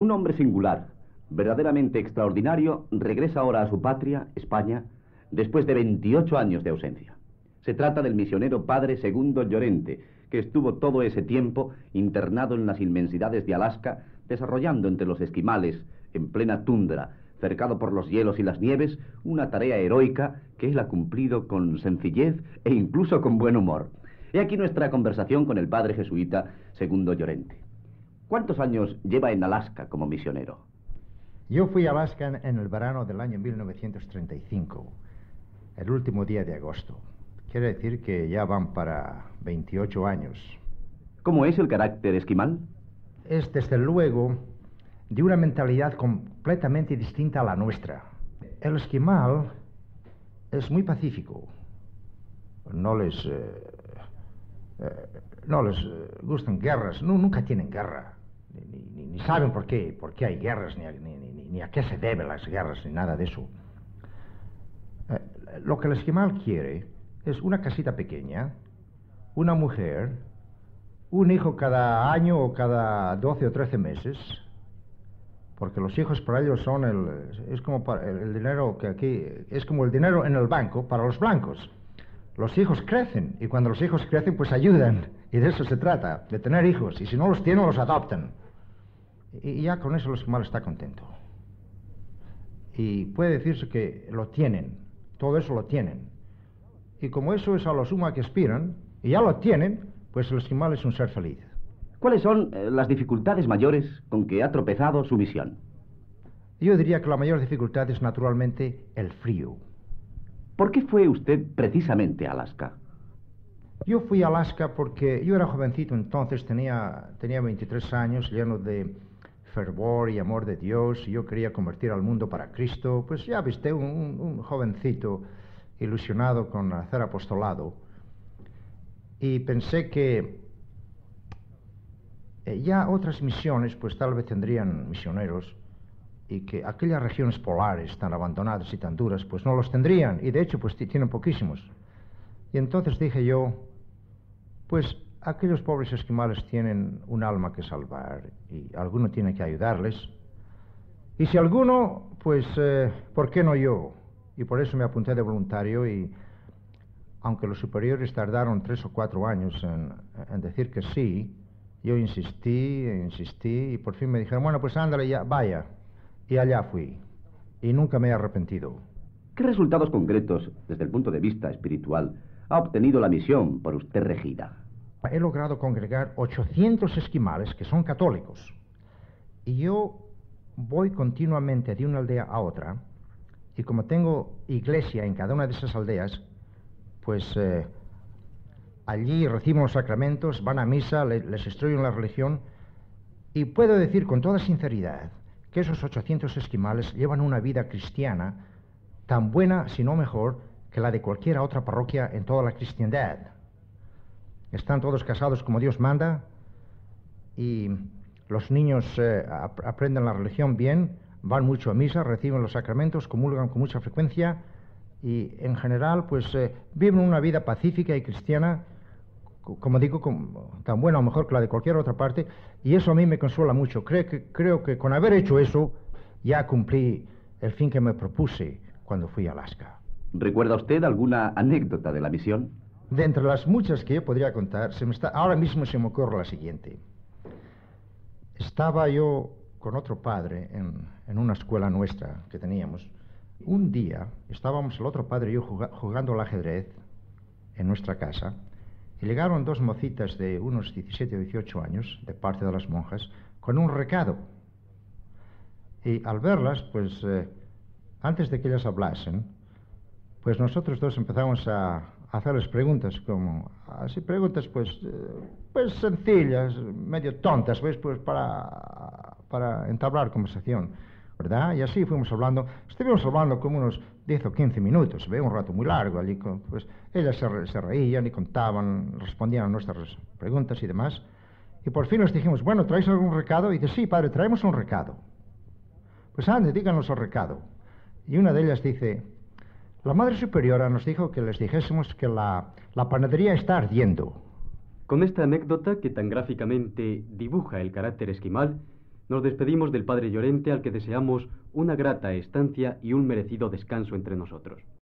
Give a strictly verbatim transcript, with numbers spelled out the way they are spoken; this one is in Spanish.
Un hombre singular, verdaderamente extraordinario, regresa ahora a su patria, España, después de veintiocho años de ausencia. Se trata del misionero padre Segundo Llorente, que estuvo todo ese tiempo internado en las inmensidades de Alaska, desarrollando entre los esquimales, en plena tundra, cercado por los hielos y las nieves, una tarea heroica que él ha cumplido con sencillez e incluso con buen humor. He aquí nuestra conversación con el padre jesuita Segundo Llorente. ¿Cuántos años lleva en Alaska como misionero? Yo fui a Alaska en, en el verano del año mil novecientos treinta y cinco, el último día de agosto. Quiere decir que ya van para veintiocho años. ¿Cómo es el carácter esquimal? Es, desde luego, de una mentalidad completamente distinta a la nuestra. El esquimal es muy pacífico. No les, eh, eh, no les eh, gustan guerras, no, nunca tienen guerra. Ni, ni, ni saben por qué, por qué hay guerras, ni a, ni, ni, ni a qué se deben las guerras, ni nada de eso. Eh, lo que el esquimal quiere es una casita pequeña, una mujer, un hijo cada año o cada doce o trece meses, porque los hijos para ellos son el, es como para el, el dinero que aquí, es como el dinero en el banco para los blancos. Los hijos crecen, y cuando los hijos crecen, pues ayudan, y de eso se trata, de tener hijos, y si no los tienen, los adoptan. Y, y ya con eso el esquimal está contento. Y puede decirse que lo tienen, todo eso lo tienen. Y como eso es a lo sumo a que aspiran, y ya lo tienen, pues el esquimal es un ser feliz. ¿Cuáles son eh, las dificultades mayores con que ha tropezado su misión? Yo diría que la mayor dificultad es naturalmente el frío. ¿Por qué fue usted precisamente a Alaska? Yo fui a Alaska porque yo era jovencito entonces, tenía, tenía veintitrés años, lleno de fervor y amor de Dios, y yo quería convertir al mundo para Cristo. Pues ya viste, un, un, un jovencito ilusionado con hacer apostolado. Y pensé que eh, ya otras misiones pues tal vez tendrían misioneros, y que aquellas regiones polares tan abandonadas y tan duras pues no los tendrían, y de hecho pues tienen poquísimos. Y entonces dije yo, pues aquellos pobres esquimales tienen un alma que salvar, y alguno tiene que ayudarles, y si alguno, pues eh, ¿por qué no yo? Y por eso me apunté de voluntario, y aunque los superiores tardaron tres o cuatro años en, en decir que sí, yo insistí, insistí, y por fin me dijeron, bueno, pues ándale, ya, vaya. Y allá fui, y nunca me he arrepentido. ¿Qué resultados concretos, desde el punto de vista espiritual, ha obtenido la misión por usted regida? He logrado congregar ochocientos esquimales que son católicos, y yo voy continuamente de una aldea a otra, y como tengo iglesia en cada una de esas aldeas, pues eh, allí reciben los sacramentos, van a misa, le, les instruyen la religión, y puedo decir con toda sinceridad que esos ochocientos esquimales llevan una vida cristiana tan buena, si no mejor, que la de cualquier otra parroquia en toda la cristiandad. Están todos casados como Dios manda, y los niños eh, ap aprenden la religión bien, van mucho a misa, reciben los sacramentos, comulgan con mucha frecuencia, y en general pues eh, viven una vida pacífica y cristiana, como digo, como, tan buena o mejor que la de cualquier otra parte, y eso a mí me consuela mucho. Creo que, creo que con haber hecho eso ya cumplí el fin que me propuse cuando fui a Alaska. ¿Recuerda usted alguna anécdota de la misión? De entre las muchas que yo podría contar, se me está, ahora mismo se me ocurre la siguiente. Estaba yo con otro padre en, en una escuela nuestra que teníamos. Un día estábamos el otro padre y yo jugando al ajedrez en nuestra casa, y llegaron dos mocitas de unos diecisiete o dieciocho años, de parte de las monjas, con un recado. Y al verlas, pues, eh, antes de que ellas hablasen, pues nosotros dos empezamos a, a hacerles preguntas, como, así preguntas, pues, eh, pues sencillas, medio tontas, ¿ves? Pues para, para entablar conversación, ¿verdad? Y así fuimos hablando, estuvimos hablando como unos diez o quince minutos, ¿ve? Un rato muy largo allí, pues ellas se, re, se reían y contaban, respondían a nuestras preguntas y demás, y por fin nos dijimos, bueno, ¿traéis algún recado? Y dice, sí, padre, traemos un recado. Pues ande, díganos el recado. Y una de ellas dice, la Madre Superiora nos dijo que les dijésemos que la, la panadería está ardiendo. Con esta anécdota, que tan gráficamente dibuja el carácter esquimal, Nos despedimos del padre Llorente, al que deseamos una grata estancia y un merecido descanso entre nosotros.